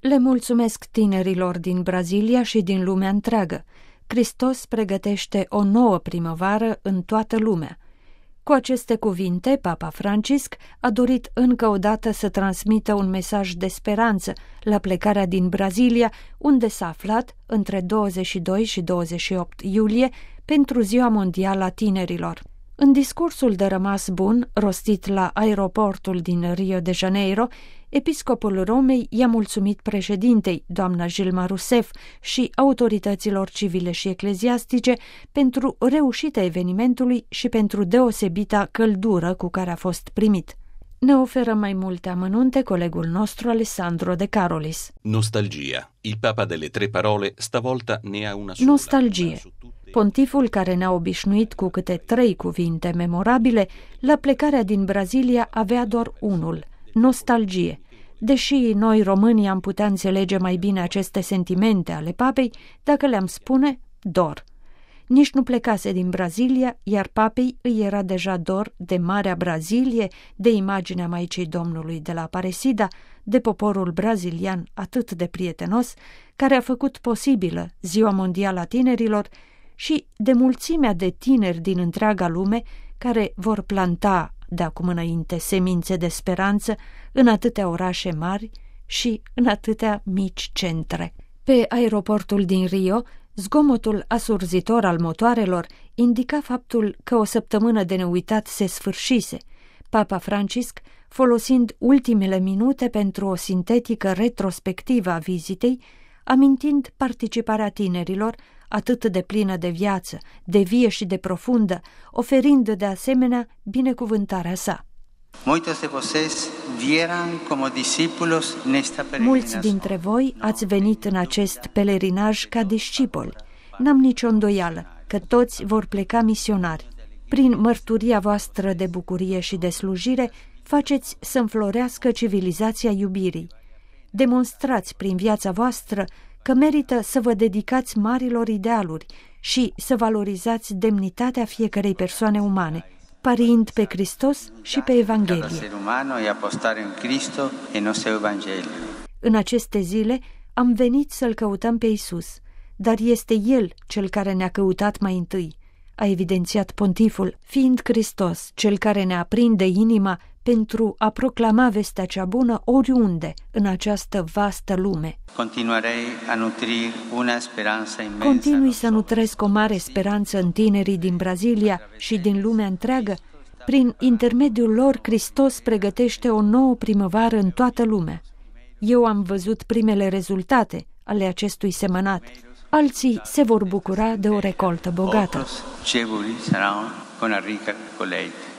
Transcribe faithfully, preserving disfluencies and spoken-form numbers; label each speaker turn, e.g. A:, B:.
A: Le mulțumesc tinerilor din Brazilia și din lumea întreagă. Hristos pregătește o nouă primăvară în toată lumea. Cu aceste cuvinte, Papa Francisc a dorit încă o dată să transmită un mesaj de speranță la plecarea din Brazilia, unde s-a aflat între douăzeci și doi și douăzeci și opt iulie pentru Ziua Mondială a Tinerilor. În discursul de rămas bun, rostit la aeroportul din Rio de Janeiro, episcopul Romei i-a mulțumit președintei, doamna Dilma Rousseff, și autorităților civile și ecleziastice pentru reușita evenimentului și pentru deosebita căldură cu care a fost primit. Ne oferă mai multe amănunte colegul nostru Alessandro De Carolis.
B: Nostalgia. Il Papa delle tre parole stavolta ne ha una sola.
A: Nostalgie. Pontiful, care ne-a obișnuit cu câte trei cuvinte memorabile, la plecarea din Brazilia avea doar unul: nostalgie. Deși noi românii am putea înțelege mai bine aceste sentimente ale papei dacă le-am spune dor. Nici nu plecase din Brazilia, iar papei îi era deja dor de Marea Brazilie, de imaginea Maicii Domnului de la Aparecida, de poporul brazilian atât de prietenos, care a făcut posibilă Ziua Mondială a Tinerilor, și de mulțimea de tineri din întreaga lume care vor planta de acum înainte semințe de speranță în atâtea orașe mari și în atâtea mici centre. Pe aeroportul din Rio, zgomotul asurzitor al motoarelor indica faptul că o săptămână de neuitat se sfârșise, Papa Francisc folosind ultimele minute pentru o sintetică retrospectivă a vizitei, amintind participarea tinerilor, atât de plină de viață, de vie și de profundă, oferind de asemenea binecuvântarea sa. Mulți dintre voi ați venit în acest pelerinaj ca discipoli. N-am nicio îndoială că toți vor pleca misionari. Prin mărturia voastră de bucurie și de slujire, faceți să înflorească civilizația iubirii. Demonstrați prin viața voastră că merită să vă dedicați marilor idealuri și să valorizați demnitatea fiecărei persoane umane, parind pe Hristos și pe Evanghelie. În aceste zile am venit să-L căutăm pe Iisus, dar este El Cel care ne-a căutat mai întâi, a evidențiat pontiful, fiind Hristos Cel care ne aprinde inima pentru a proclama vestea cea bună oriunde în această vastă lume. Continui să nutresc o mare speranță în tinerii din Brazilia și din lumea întreagă. Prin intermediul lor, Hristos pregătește o nouă primăvară în toată lumea. Eu am văzut primele rezultate ale acestui semănat. Alții se vor bucura de o recoltă bogată.